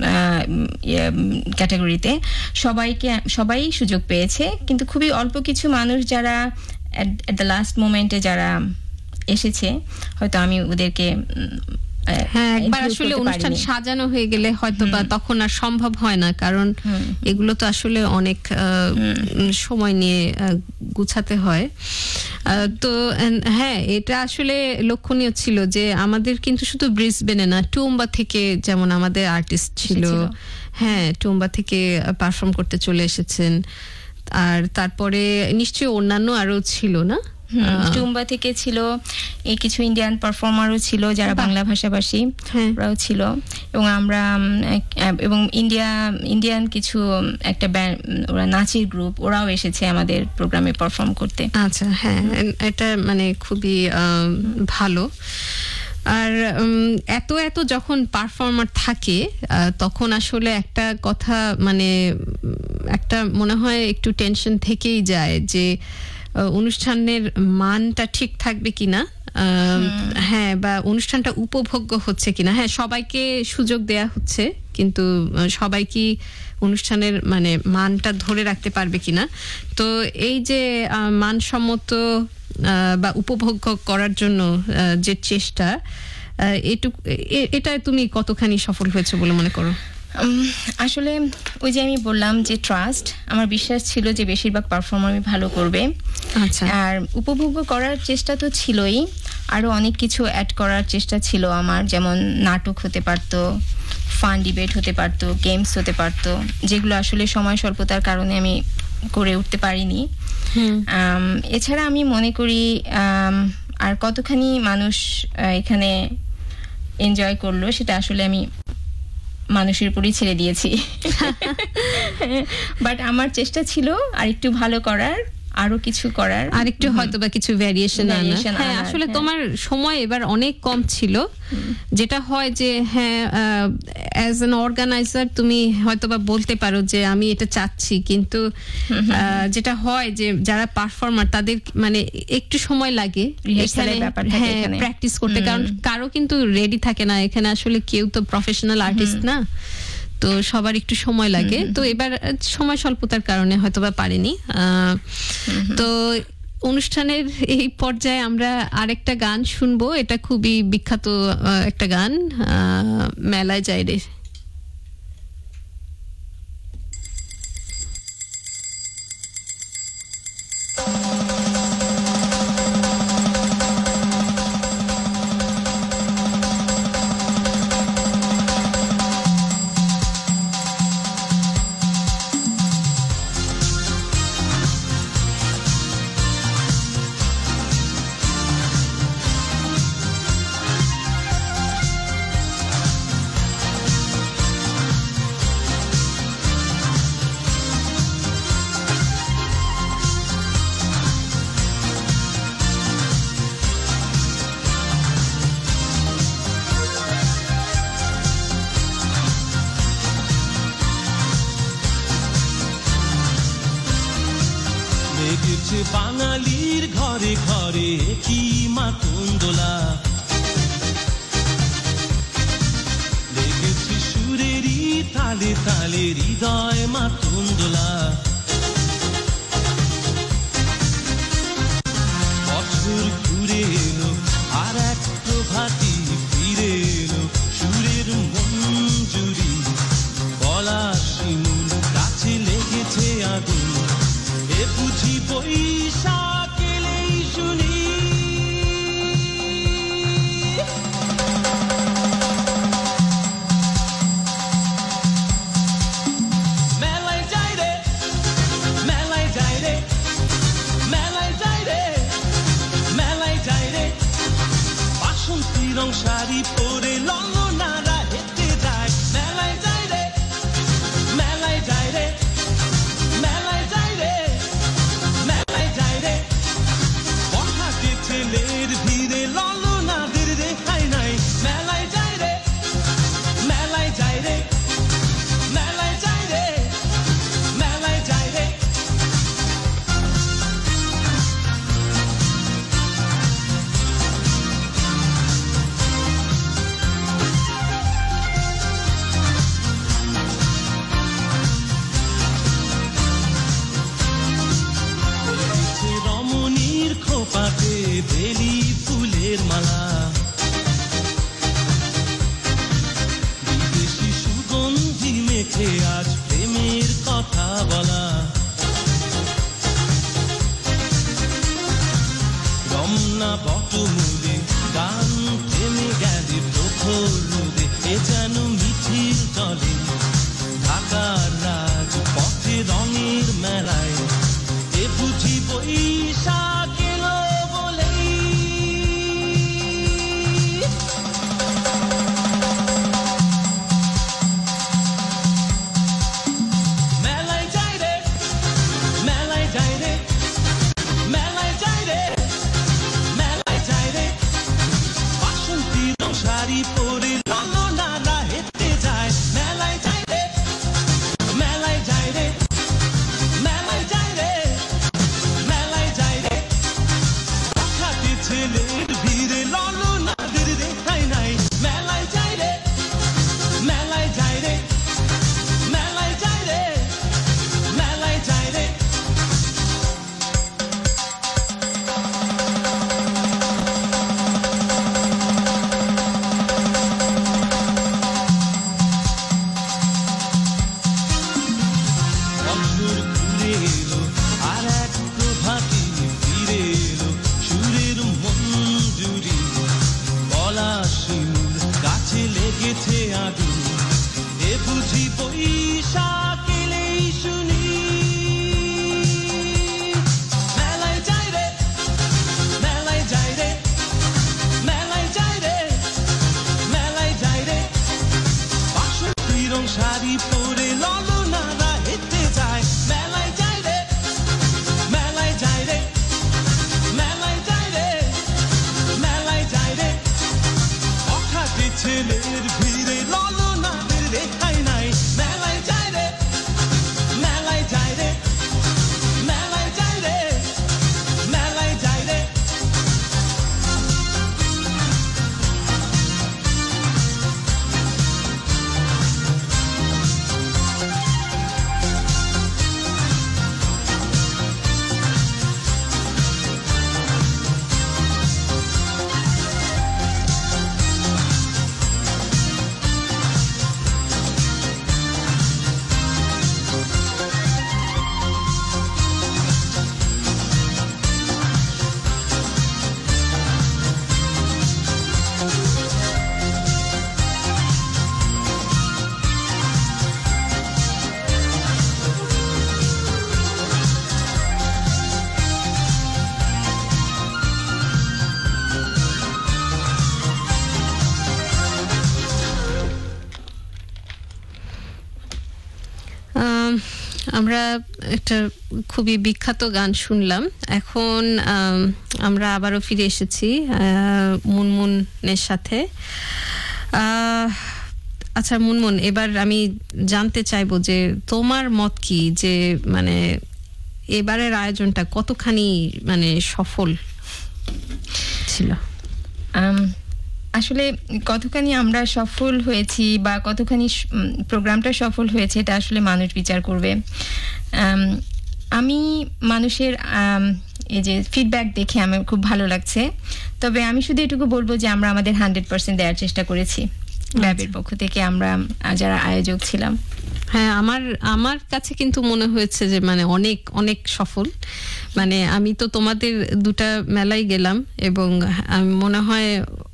ক্যাটাগরিতে, সবাইকে সবাই সুযোগ পেয়েছে, কিন্তু খুবই অল্প কিছু মানুষ যারা এট দ্য লাস্ট মোমেন্টে যারা এসেছে, হয়তো আমি ওদেরকে হ্যাঁ একবার আসলে অনুষ্ঠান সাজানো হয়ে গেলে হয়তো বা তখন আর সম্ভব হয় না, কারণ এগুলো তো আসলে অনেক সময় নিয়ে গুছাতে হয়। তো হ্যাঁ, এটা আসলে লক্ষণীয় ছিল যে আমাদের কিন্তু শুধু ব্রিসবেনে না, টুম্বা থেকে যেমন আমাদের আর্টিস্ট ছিল, হ্যাঁ টুম্বা থেকে পারফর্ম করতে চলে এসেছেন, আর তারপরে নিশ্চয়ই অন্যান্য আরো ছিল না? টুম্বা থেকে ছিল, এই কিছু ইন্ডিয়ান পারফর্মারও ছিল যারা বাংলা ভাষাভাষী, ওরাও ছিল, এবং আমরা এবং ইন্ডিয়া ইন্ডিয়ান কিছু একটা ব্যান্ড, ওরা নাচের গ্রুপ, ওরাও এসেছে আমাদের প্রোগ্রামে পারফর্ম করতে। আচ্ছা, হ্যাঁ এটা মানে খুবই ভালো। আর এত এত যখন পারফর্মার থাকে তখন আসলে একটা কথা মানে একটা মনে হয় একটু টেনশন থেকেই যায় যে অনুষ্ঠানের মানটা ঠিক থাকবে কিনা, হ্যাঁ বা অনুষ্ঠানটা উপভোগ্য হচ্ছে কিনা। হ্যাঁ, সবাইকে সুযোগ দেয়া হচ্ছে, কিন্তু সবাই কি অনুষ্ঠানের মানে মানটা ধরে রাখতে পারবে কিনা। তো এই যে মানসম্মত বা উপভোগ্য করার জন্য যে চেষ্টা, এটুকু এটা তুমি কতখানি সফল হয়েছে বলে মনে করো? আসলে ওই যে আমি বললাম যে ট্রাস্ট, আমার বিশ্বাস ছিল যে বেশিরভাগ পারফর্মার আমি ভালো করবে। আচ্ছা, আর উপভোগ্য করার চেষ্টা তো ছিলই, আরো অনেক কিছু অ্যাড করার চেষ্টা ছিল আমার, যেমন নাটক হতে পারতো, ফান ডিবেট হতে পারতো, গেমস হতে পারতো, যেগুলো আসলে সময় স্বল্পতার কারণে আমি করে উঠতে পারিনি। এছাড়া আমি মনে করি আর কতখানি মানুষ এখানে এনজয় করলো সেটা আসলে আমি মানুষের উপরই ছেড়ে দিয়েছি। বাট আমার চেষ্টা ছিল আর একটু ভালো করার, আরো কিছু করার, আর একটু হয়তো বা কিছু ভ্যারিয়েশন আনা। হ্যাঁ, আসলে তোমার সময় এবার অনেক কম ছিল, যেটা হয় যে হ্যাঁ অ্যাজ অ্যান অর্গানাইজার তুমি হয়তো বা বলতে পারো যে আমি এটা চাচ্ছি, কিন্তু যেটা হয় যে যারা পারফর্মার তাদের মানে একটু সময় লাগে এখানে হ্যাঁ প্র্যাকটিস করতে, কারণ কারো কিন্তু রেডি থাকে না এখানে, আসলে কেউ তো প্রফেশনাল আর্টিস্ট না, তো সবার একটু সময় লাগে। তো এবার সময় স্বল্পতার কারণে হয়তো বা পারিনি। তো অনুষ্ঠানের এই পর্যায়ে আমরা আরেকটা গান শুনবো, এটা খুবই বিখ্যাত একটা গান, মেলায় যাই রে। বাঙালির ঘরে ঘরে কি মাতঙ্গলা, লেগেছে সুরেরই তালে তালে হৃদয় মাতঙ্গলা। বছর ঘুরে এলো আর এক প্রভাতী ফিরে এলো, সুরের মঞ্জুরি গলা শিমুল কাছে লেগেছে আগুন, এ বুঝি বৈশাখ এলেই শুনি। মেলায় যাই রে বুঝি বৈশাখ এলেই শুনি মেলায় যাই রে মেলায় যাই রে মেলায় যাই রে মেলায় যাই রে বাসন্তী রং শাড়ি পরে ললনারা হেঁটে যায় মেলায় যাই রে মেলায় যাই রে মেলায় যাই রে মেলায় যাই রে অখাটে ছেলের ভিড়ে ললনাদের রেখাই নাই মেলায় যাই রে মেলায় যাই রে মেলায় যাই রে মেলায় যাই রে আম, আমরা একটা খুবই বিখ্যাত গান শুনলাম। এখন আম, আমরা আবারও ফিরে এসেছি আহ, মুনমুনের সাথে। আহ, আচ্ছা মুনমুন, এবার আমি জানতে চাইবো যে তোমার মত কি, যে মানে এবারের আয়োজনটা কতখানি মানে সফল ছিল? আম, আসলে কতখানি আমরা সফল হয়েছি বা কতখানি স- উম, প্রোগ্রামটা সফল হয়েছে এটা আসলে মানুষ বিচার করবে। আম, আমি মানুষের আম, এই যে ফিডব্যাক দেখে আমার খুব ভালো লাগছে। তবে আমি শুধু এটুকু বলবো যে আমরা আমাদের হান্ড্রেড পার্সেন্ট দেওয়ার চেষ্টা করেছি ল্যাবের পক্ষ থেকে, আমরা আহ, যারা আয়োজক ছিলাম। হ্যাঁ, আমার আমার কাছে কিন্তু মনে হয়েছে যে মানে অনেক অনেক সফল। মানে আমি তো তোমাদের দুটা মেলায় গেলাম এবং আমি মনে হয়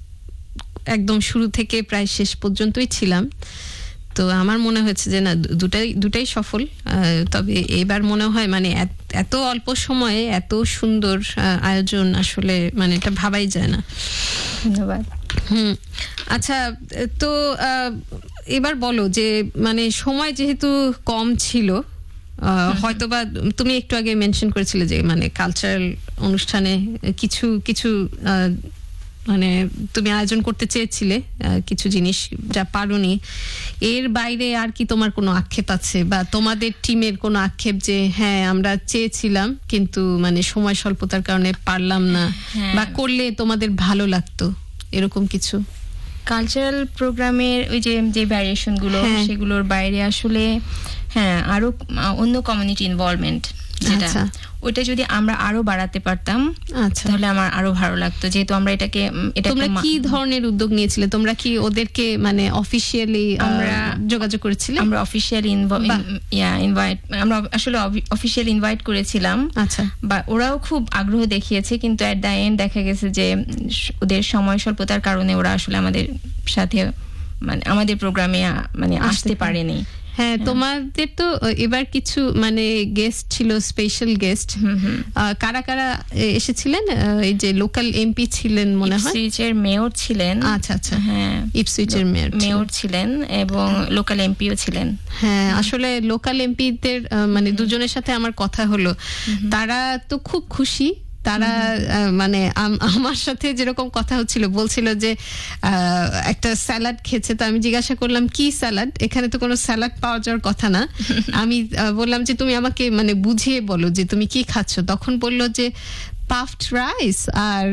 একদম শুরু থেকে প্রায় শেষ পর্যন্তই ছিলাম। তো আমার মনে হয়েছে যে না, দু- দুটাই দুটাই সফল। আহ, তবে এবার মনে হয় মানে এত- এত অল্প সময়ে এত সুন্দর আহ, আয়োজন, আসলে মানে এটা ভাবাই যায় না। ধন্যবাদ। হুম, আচ্ছা, তো আহ, এবার বলো যে মানে সময় যেহেতু কম ছিল, আহ, হয়তোবা তুমি একটু আগে মেনশন করেছিলে যে মানে কালচারাল অনুষ্ঠানে কিছু কিছু আহ, মানে তুমি আয়োজন করতে চেয়েছিলে আহ, কিছু জিনিস যা পারোনি। এর বাইরে আর কি তোমার কোনো আক্ষেপ আছে, বা তোমাদের টিমের কোনো আক্ষেপ যে হ্যাঁ আমরা চেয়েছিলাম কিন্তু মানে সময় স্বল্পতার কারণে পারলাম না, হ্যাঁ। বা করলে তোমাদের ভালো লাগতো, এরকম কিছু? কালচারাল প্রোগ্রামের ওই যে যে ভ্যারিয়েশন গুলো, হ্যাঁ। সেগুলোর বাইরে আসলে হ্যাঁ আরো আহ, অন্য কমিউনিটি ইনভলভমেন্ট যেটা, আচ্ছা। ওইটা যদি আমরা আরো বাড়াতে পারতাম আচ্ছা, তাহলে আমার আরো ভালো লাগতো। যেহেতু আমরা এটাকে উম, এটা তোমরা একটা মা- কি ধরনের উদ্যোগ নিয়েছিলে? তোমরা কি ওদেরকে মানে অফিসিয়ালি আমরা আমরা- যোগাযোগ করেছিলে? আমরা অফিসিয়ালি বাহ। ইনভাইট আমরা আসলে অফিসিয়াল ইনভাইট করেছিলাম, আচ্ছা, বা ওরাও খুব আগ্রহ দেখিয়েছে, কিন্তু এট দ্য এন্ড দেখা গেছে যে উম, স- ওদের সময় স্বল্পতার কারণে ওরা আসলে আমাদের সাথে মানে আমাদের প্রোগ্রামে মানে আসতে আসতে পারেনি। হ্যাঁ, তোমাদের তো এবার কিছু মানে গেস্ট ছিল, স্পেশাল গেস্ট। হুম হুম কারা কারা এ, এসেছিলেন? আহ, এই যে লোকাল এমপি ছিলেন মনে হয়। ইপসুইচের মেয়র ছিলেন। আচ্ছা আচ্ছা, হ্যাঁ, ইপসুইচের মেয়র ছিলেন। মেয়র ছিলেন এবং লোকাল এমপিও ছিলেন। হ্যাঁ, আসলে লোকাল এমপিদের মানে দুজনের সাথে আমার কথা হলো, তারা তো খুব খুশি। তারা আহ, মানে আম- আমার সাথে যেরকম কথা হচ্ছিল, বলছিল যে আহ, একটা স্যালাড খেয়েছে। তো আমি জিজ্ঞাসা করলাম কি স্যালাড, এখানে তো কোনো স্যালাড পাওয়া যাওয়ার কথা না। আমি আহ, বললাম যে তুমি আমাকে মানে বুঝিয়ে বলো যে তুমি কি খাচ্ছ। তখন বললো যে পাফড রাইস আর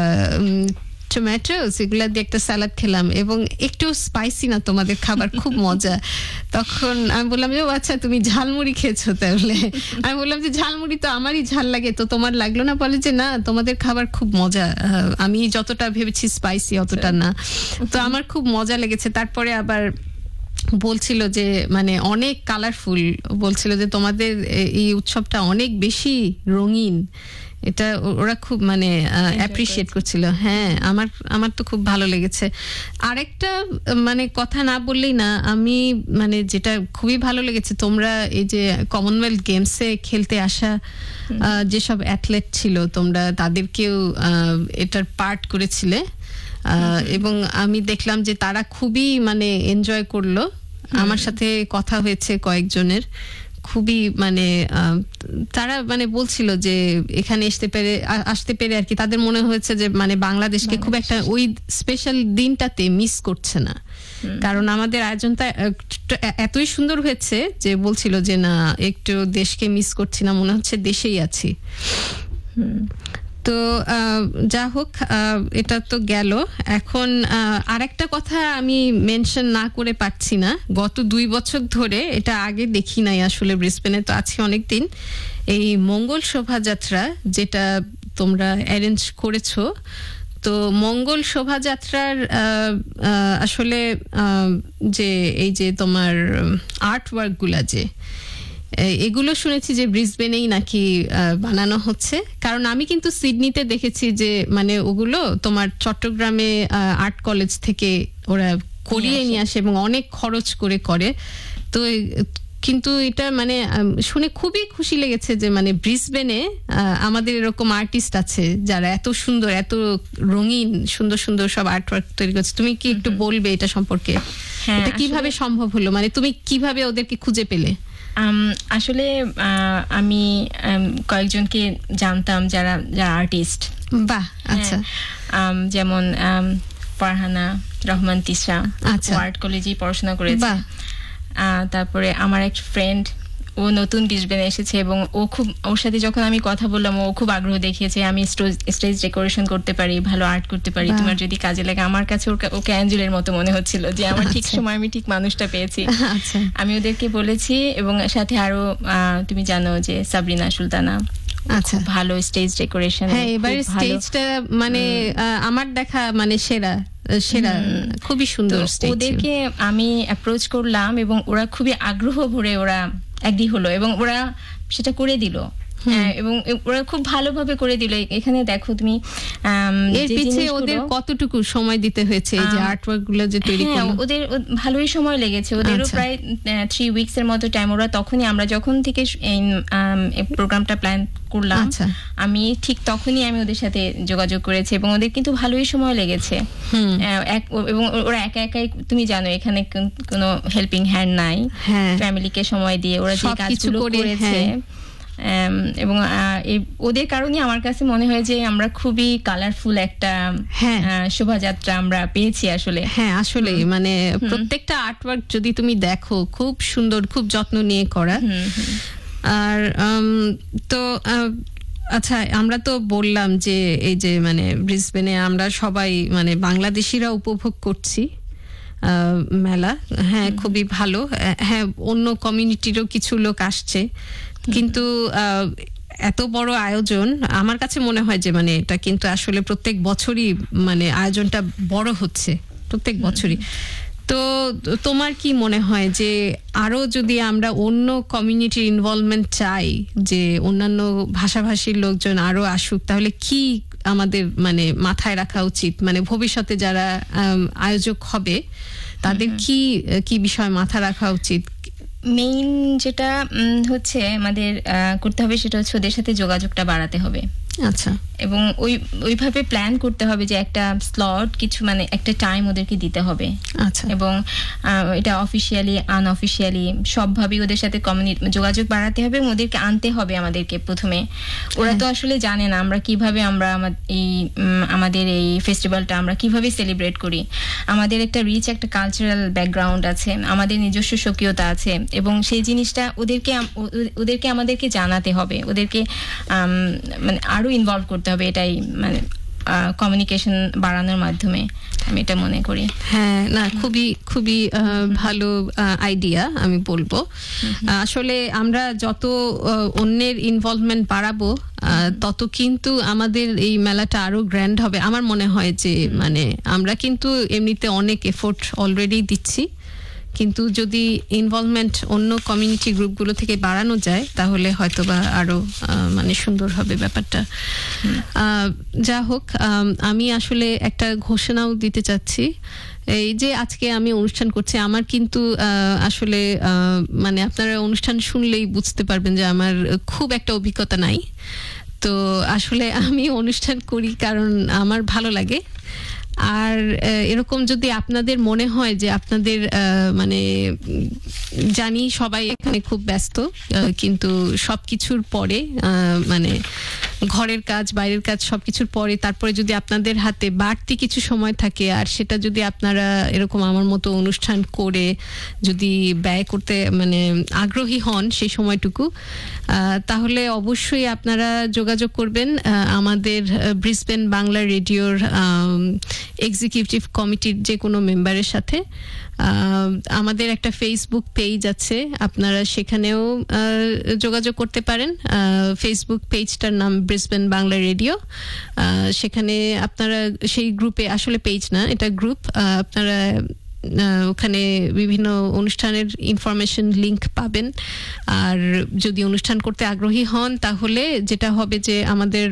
টমেটোস, এগুলা দিয়ে একটা স্যালাড খেলাম এবং একটু স্পাইসি না তোমাদের খাবার, খুব মজা। তখন আমি বললাম যে ও আচ্ছা, তুমি ঝালমুড়ি খেয়েছো তাহলে। আমি বললাম যে ঝালমুড়ি তো আমারই ঝাল লাগে, তো তোমার লাগলো না? বলে যে না, তোমাদের খাবার খুব মজা, আহ, আমি যতটা ভেবেছি স্পাইসি অতটা না। তো আমার খুব মজা লেগেছে। তারপরে আবার বলছিল যে মানে অনেক কালারফুল, বলছিল যে তোমাদের এ- এই উৎসবটা অনেক বেশি রঙিন এটা ও- ওরা খুব মানে অ্যাপ্রিশিয়েট করছিল। হ্যাঁ, আমার আমার তো খুব ভালো লেগেছে। আরেকটা আহ, মানে কথা না বললেই না, আমি মানে যেটা খুবই ভালো লেগেছে, তোমরা এই যে কমনওয়েলথ গেমসে খেলতে আসা আহ, যেসব অ্যাথলেট ছিল, তোমরা তাদেরকেও আহ, এটার পার্ট করেছিলে। আহ, এবং আমি দেখলাম যে তারা খুবই মানে এনজয় করলো। আমার সাথে কথা হয়েছে কয়েকজনের, খুবই মানে আহ, তারা মানে বলছিল যে এখানে আসতে পেরে আ- আসতে পেরে আর কি তাদের মনে হয়েছে যে মানে বাংলাদেশকে খুব একটা ওই স্পেশাল দিনটাতে মিস করছে না। কারণ আমাদের আয়োজনটা একটু- এতই সুন্দর হয়েছে যে বলছিল যে না, একটু দেশকে মিস করছি না, মনে হচ্ছে দেশেই আছি। তো আহ, যা হোক, আহ, এটা তো গেল। এখন আহ, আরেকটা কথা আমি মেনশন না করে পারছি না, গত দুই বছর ধরে, এটা আগে দেখি নাই আসলে ব্রিসবেনে, তো আজকে অনেকদিন, এই মঙ্গল শোভাযাত্রা যেটা তোমরা অ্যারেঞ্জ করেছো, তো মঙ্গল শোভাযাত্রার আহ, আহ, আসলে আহ, যে এই যে তোমার আর্ট ওয়ার্কগুলা যে এ- এগুলো শুনেছি যে ব্রিসবেনেই নাকি আহ, বানানো হচ্ছে। কারণ আমি কিন্তু সিডনিতে দেখেছি যে মানে ওগুলো তোমার চট্টগ্রামে আর্ট কলেজ থেকে ওরা করিয়ে নিয়ে আসে এবং অনেক খরচ করে করে। তো এ- কিন্তু এটা মানে আম, শুনে খুবই খুশি লেগেছে যে মানে ব্রিসবেনে আহ, আমাদের এরকম আর্টিস্ট আছে যারা এত সুন্দর, এত রঙিন, সুন্দর সুন্দর সব আর্ট ওয়ার্ক তৈরি করছে। তুমি কি একটু বলবে এটা সম্পর্কে? হ্যাঁ, এটা কিভাবে সম্ভব হলো, মানে তুমি কিভাবে ওদেরকে খুঁজে পেলে? আম, আসলে আহ, আমি আম, কয়েকজনকে জানতাম যারা যারা আর্টিস্ট। বাহ, আচ্ছা। যেমন আম, ফারহানা রহমান তিশা, আচ্ছা। আর্ট কলেজেই পড়াশোনা করেছে। বাহ। আহ, তারপরে আমার এক ফ্রেন্ড, ও নতুন ব্রিসবেনে এসেছে এবং ও খুব, ওর সাথে যখন আমি কথা বললাম, ও খুব আগ্রহ দেখিয়েছে আমি স্টেজ ডেকোরেশন করতে পারি, ভালো আর্ট করতে পারি, বাহ। তোমার যদি কাজে লাগে। আমার কাছে ওকে ওকে অ্যাঞ্জেলের মতো মনে হচ্ছিল যে আমার ঠিক আচ্ছা। সময় আমি ঠিক মানুষটা পেয়েছি। আচ্ছা। আমি ওদেরকে বলেছি, এবং সাথে আরো আহ, তুমি জানো যে সাবরিনা সুলতানা, আচ্ছা। খুব ভালো স্টেজ ডেকোরেশন। হ্যাঁ, এবারে স্টেজটা মানে আহ, আমার দেখা মানে সেরা সেরা খুবই সুন্দর স্টেজ। ওদেরকে আমি অ্যাপ্রোচ করলাম এবং ওরা খুবই আগ্রহ ভরে ওরা এগ্রি হলো এবং ওরা সেটা করে দিল। হ্যাঁ, এবং ওরা খুব ভালোভাবে করে দিল। এখানে দেখো তুমি, আম, এর যে পিছে জিনিসগুলো- ওদের কতটুকু সময় দিতে হয়েছে এই যে আম, আর্ট ওয়ার্ক গুলো যে তৈরি হ্যাঁ, করলো? ওদের ও- ভালোই সময় লেগেছে। ওদেরও আচ্ছা। প্রায় থ্রি উইকস এর মতো টাইম। ওরা তখনই, আমরা যখন থেকে এই প্রোগ্রামটা প্ল্যান করলাম, আচ্ছা। আমি ঠিক তখনই আমি ওদের সাথে যোগাযোগ করেছি এবং ওদের কিন্তু ভালোই সময় লেগেছে। আহ, এক- ও- এবং ওরা একা একাই, তুমি জানো এখানে কোন- কোনো হেল্পিং হ্যান্ড নাই। হ্যাঁ। ফ্যামিলিকে সময় দিয়ে ওরা যে সবকিছু কাজগুলো করে, করেছে। হ্যাঁ। আম, এবং আহ, এই- ওদের কারণে আমার কাছে মনে হয় যে আমরা খুবই কালারফুল একটা হ্যাঁ। আহ, শোভাযাত্রা আমরা পেয়েছি আসলে। হ্যাঁ, আসলে মানে প্রত্যেকটা আর্ট ওয়ার্ক যদি তুমি দেখো, খুব সুন্দর, খুব যত্ন নিয়ে করা। আর উম, তো আহ, আচ্ছা, আমরা তো বললাম যে এই যে মানে ব্রিসবেনে আমরা সবাই মানে বাংলাদেশিরা উপভোগ করছি আহ, মেলা। হ্যাঁ, খুবই ভালো। আহ, হ্যাঁ, অন্য কমিউনিটিরও কিছু লোক আসছে, কিন্তু আহ, এত বড় আয়োজন আমার কাছে মনে হয় যে মানে এটা কিন্তু আসলে প্রত্যেক বছরই মানে আয়োজনটা বড় হচ্ছে প্রত্যেক বছরই। তো তোমার কি মনে হয় যে আরো যদি আমরা অন্য কমিউনিটির ইনভলভমেন্ট চাই, যে অন্যান্য ভাষাভাষীর লোকজন আরো আসুক, তাহলে কি আমাদের মানে মাথায় রাখা উচিত? মানে ভবিষ্যতে যারা আম, আয়োজক হবে তাদের কি কি বিষয় মাথা রাখা উচিত? মেইন যেটা উম, হচ্ছে আমাদের আহ, করতে হবে সেটা হচ্ছে ওদের সাথে যোগাযোগটা বাড়াতে হবে। আচ্ছা। এবং ওই ওইভাবে প্ল্যান করতে হবে যে একটা স্লট, কিছু মানে একটা টাইম ওদেরকে দিতে হবে। আচ্ছা। এবং আহ, এটা অফিসিয়ালি আনঅফিসিয়ালি সবভাবেই ওদের সাথে কমিউনিটি যোগাযোগ বাড়াতে হবে এবং ওদেরকে আনতে হবে আমাদেরকে প্রথমে। ওরা তো আসলে জানে না আমরা কিভাবে আমরা আমা- এই উম, আমাদের এই ফেস্টিভ্যালটা আমরা কিভাবে সেলিব্রেট করি। আমাদের একটা রিচ একটা কালচারাল ব্যাকগ্রাউন্ড আছে, আমাদের নিজস্ব স্বকীয়তা আছে এবং সেই জিনিসটা ওদেরকে আম- ও- ও- ওদেরকে আমাদেরকে জানাতে হবে, ওদেরকে আম, মানে আরো ইনভলভ করতে হবে। এটাই মানে কমিউনিকেশন বাড়ানোর মাধ্যমে আমি এটা মনে করি। হ্যাঁ, না, খুবই খুবই আহ, ভালো আইডিয়া আমি বলবো। আসলে আমরা যত আহ, অন্যের ইনভলভমেন্ট বাড়াবো আহ, তত কিন্তু আমাদের এই মেলাটা আরো গ্র্যান্ড হবে। আমার মনে হয় যে মানে আমরা কিন্তু এমনিতে অনেক এফোর্ট অলরেডি দিচ্ছি, কিন্তু যদি ইনভলভমেন্ট অন্য কমিউনিটি গ্রুপগুলো থেকে বাড়ানো যায় তাহলে হয়তোবা আরো মানে সুন্দর হবে ব্যাপারটা। যা হোক, আমি আসলে একটা ঘোষণাও দিতে চাচ্ছি। এই যে আজকে আমি অনুষ্ঠান করছি, আমার কিন্তু আসলে মানে আপনারা অনুষ্ঠান শুনলেই বুঝতে পারবেন যে আমার খুব একটা অভিজ্ঞতা নাই। তো আসলে আমি অনুষ্ঠান করি কারণ আমার ভালো লাগে। আর এরকম যদি আপনাদের মনে হয় যে আপনাদের মানে জানি সবাই এখানে খুব ব্যস্ত, কিন্তু সবকিছুর পরে মানে ঘরের কাজ বাইরের কাজ সবকিছুর পরে তারপরে যদি আপনাদের হাতে বাড়তি কিছু সময় থাকে আর সেটা যদি আপনারা এরকম আমার মতো অনুষ্ঠান করে যদি ব্যয় করতে মানে আগ্রহী হন সেই সময়টুকু, তাহলে অবশ্যই আপনারা যোগাযোগ করবেন আমাদের ব্রিসবেন বাংলা রেডিওর এক্সিকিউটিভ কমিটির যে কোনো মেম্বারের সাথে। আমাদের একটা ফেসবুক পেজ আছে, আপনারা সেখানেও যোগাযোগ করতে পারেন। ফেসবুক পেজটার নাম ব্রিসবেন বাংলা রেডিও। সেখানে আপনারা সেই গ্রুপে, আসলে পেজ না এটা গ্রুপ, আপনারা ওখানে বিভিন্ন অনুষ্ঠানের ইনফরমেশন লিংক পাবেন। আর যদি অনুষ্ঠান করতে আগ্রহী হন তাহলে যেটা হবে যে আমাদের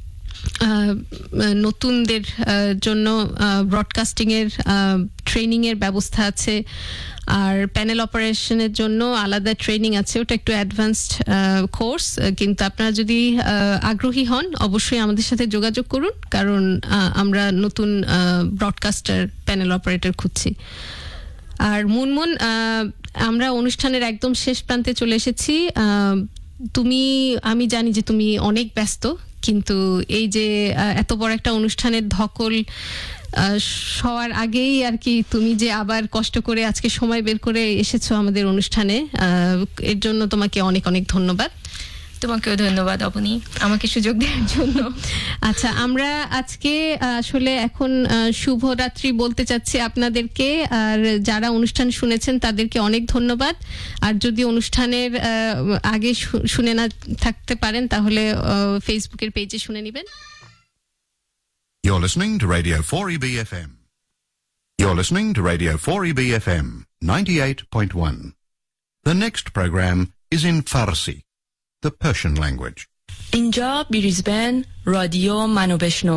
নতুনদের জন্য ব্রডকাস্টিং এর ট্রেনিং এর ব্যবস্থা আছে, আর প্যানেল অপারেশনের জন্য আলাদা ট্রেনিং আছে, ওটা একটু অ্যাডভান্সড কোর্স। কিন্তু আপনারা যদি আগ্রহী হন অবশ্যই আমাদের সাথে যোগাযোগ করুন, কারণ আমরা নতুন ব্রডকাস্টার প্যানেল অপারেটর খুঁজছি। আর মুনমুন, আমরা অনুষ্ঠানের একদম শেষ প্রান্তে চলে এসেছি। তুমি, আমি জানি যে তুমি অনেক ব্যস্ত, কিন্তু এই যে এত বড় একটা অনুষ্ঠানের ধকল সবার আগেই আর কি তুমি যে আবার কষ্ট করে আজকে সময় বের করে এসেছো আমাদের অনুষ্ঠানে, এর জন্য তোমাকে অনেক অনেক ধন্যবাদ। তোমাকেও ধন্যবাদ অবনী আমাকে সুযোগ দেওয়ার জন্য। আচ্ছা, আমরা আজকে আসলে এখন শুভরাত্রি বলতে চাচ্ছি আপনাদেরকে, আর যারা অনুষ্ঠান শুনেছেন তাদেরকে অনেক ধন্যবাদ। আর যদি অনুষ্ঠানের আগে শুনে না থাকতে পারেন তাহলে ফেসবুকের পেজে শুনে নেবেন। You're listening to Radio four E B F M. You're listening to Radio four E B F M ninety-eight point one. The next program is in Farsi, the Persian language. اینجا بریزبن رادیو منو بشنو.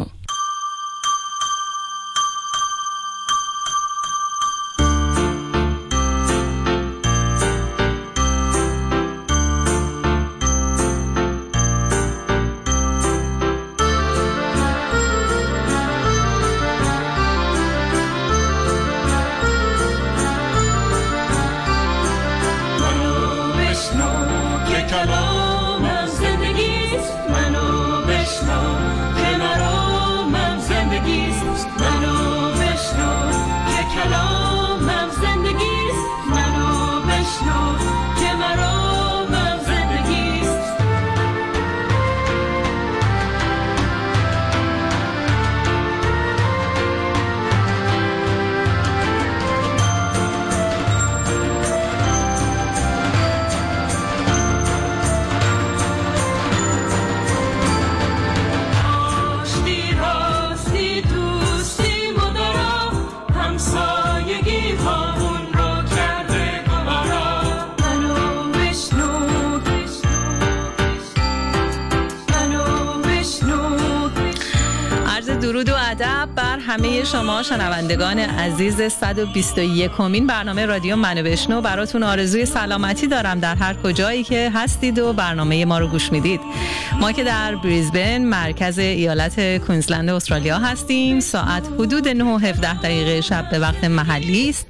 درود و ادب بر همه شما شنوندگان عزیز صد و بیست و یکمین برنامه رادیو منو بشنو. براتون آرزوی سلامتی دارم در هر کجایی که هستید و برنامه ما رو گوش میدید. ما که در بریزبن مرکز ایالت کوینزلند استرالیا هستیم، ساعت حدود نه و هفده دقیقه شب به وقت محلی است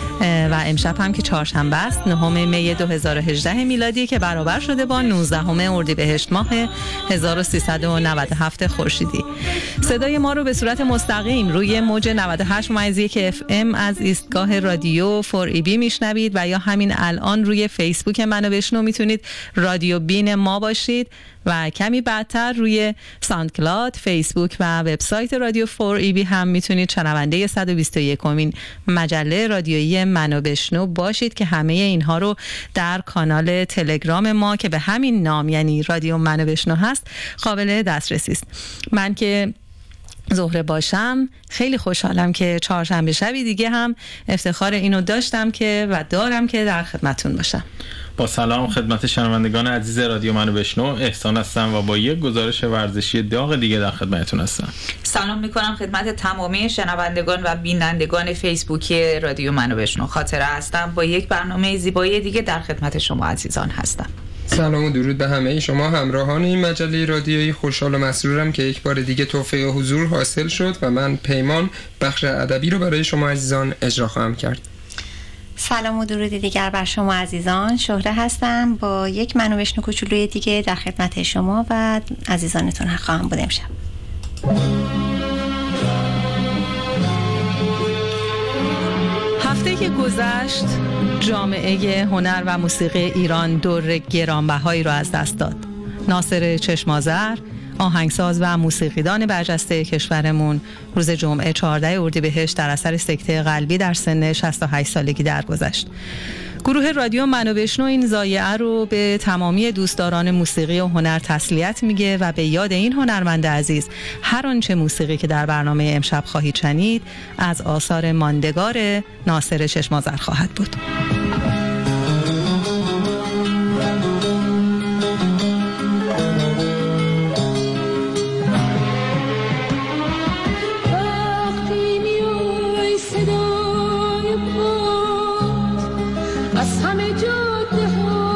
و امشب هم که چهارشنبه است، نهم می دو هزار و هجده میلادی که برابر شده با نوزدهم اردیبهشت ماه هزار و سیصد و نود و هفت خورشیدی. صدای ما رو به صورت مستقیم روی موج نود و هشت ممیز یک اف ام از ایستگاه رادیو فور ای بی میشنوید و یا همین الان روی فیسبوک منو بشنو میتونید رادیو بین ما باشید و کمی بعدتر روی ساوند کلاد، فیسبوک و وبسایت رادیو فور ای بی هم میتونید شنونده صد و بیست و یکمین مجله رادیویی منو بشنو باشید که همه اینها رو در کانال تلگرام ما که به همین نام یعنی رادیو منو بشنو هست قابل دسترسی است. من که زهره باشم. خیلی خوشحالم که چهارشنبه شبی دیگه هم افتخار اینو داشتم که و دارم که در خدمتون باشم. با سلام خدمت شنوندگان عزیز رادیو منو بشنو، احسان هستم و با یک گزارش ورزشی داغ دیگه در خدمتتون هستم. سلام میکنم خدمت تمامی شنوندگان و بینندگان فیسبوکی رادیو منو بشنو. خاطره هستم با یک برنامه زیبایی دیگه در خدمت شما عزیزان هستم. سلام و درود به همه شما همراهان این مجله رادیویی. خوشحال و مسرورم که یک بار دیگه توفیق حضور حاصل شد و من پیمان بخش ادبی رو برای شما عزیزان اجرا خواهم کرد. سلام و درود دیگر بر شما عزیزان. شهره هستم با یک منو بشنو کوچولوی دیگه در خدمت شما و عزیزانتون خواهم بود امشب. هفته که گذشت جامعه هنر و موسیقی ایران دور گرانبهایی را از دست داد. ناصر چشم‌آذر، آهنگساز و موسیقیدان برجسته کشورمون روز جمعه چهاردهم اردیبهشت در اثر سکته قلبی در سن شصت و هشت سالگی درگذشت. گروه رادیو منو بشنو این ضایعه رو به تمامی دوستداران موسیقی و هنر تسلیت میگه و به یاد این هنرمند عزیز هر آنچه موسیقی که در برنامه امشب خواهید شنید از آثار ماندگار ناصر چشم‌آذر خواهد بود. از همه جاده ها